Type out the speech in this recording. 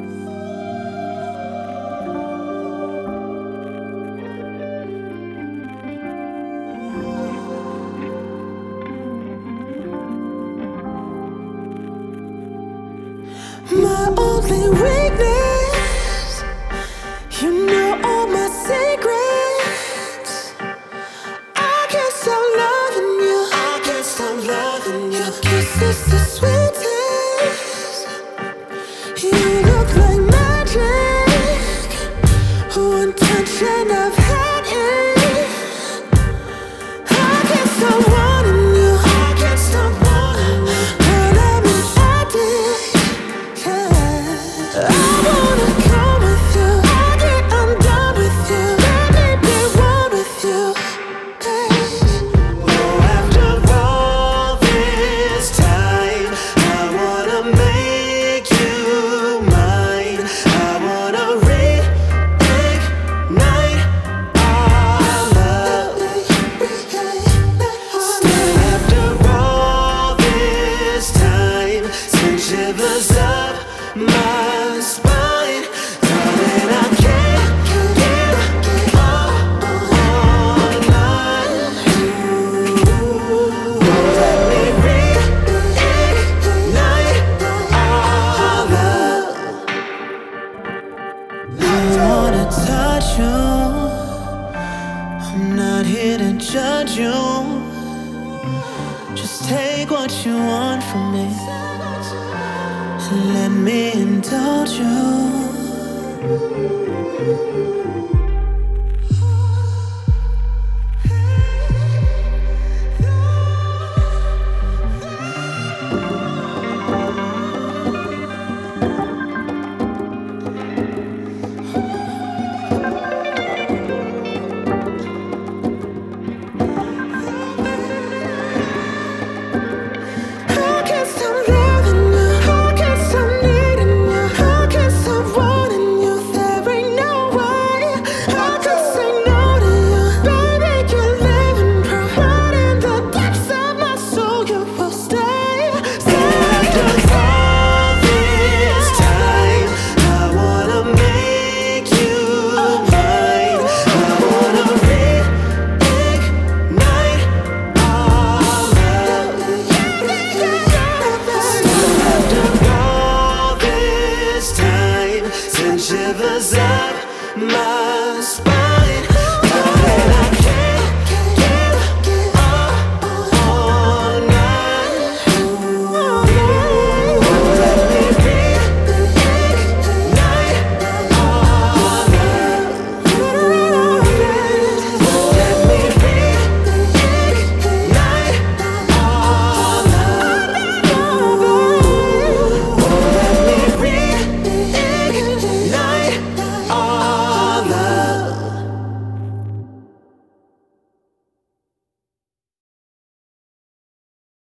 My only weakness, you know all my secrets. I can't stop loving you. I can't stop loving you. Your kiss is the sweetest. You look like magic. One touch and I've had it. I can't stop wanting you. I can't stop wanting you. Girl, I'm an addict. I wanna come with you. I get undone with you. Let me be one with you. Oh, after all this time, I wanna make you mine. I wanna reignite our love. Still, after all this time, send shivers up my spine. Darling, I can't give up on Let me reignite our love. I wanna touch you. I'm not here to judge you. Just take what you want from me and let me indulge you. I can't stop loving you. I can't stop needing you. I can't stop wanting you. There ain't no way I could say no to you. Baby, you're living proof. Right in the depths of my soul, you will stay. After all this time, I wanna make you mine. I wanna reignite our love. Still, after all this time, send shivers up my spine.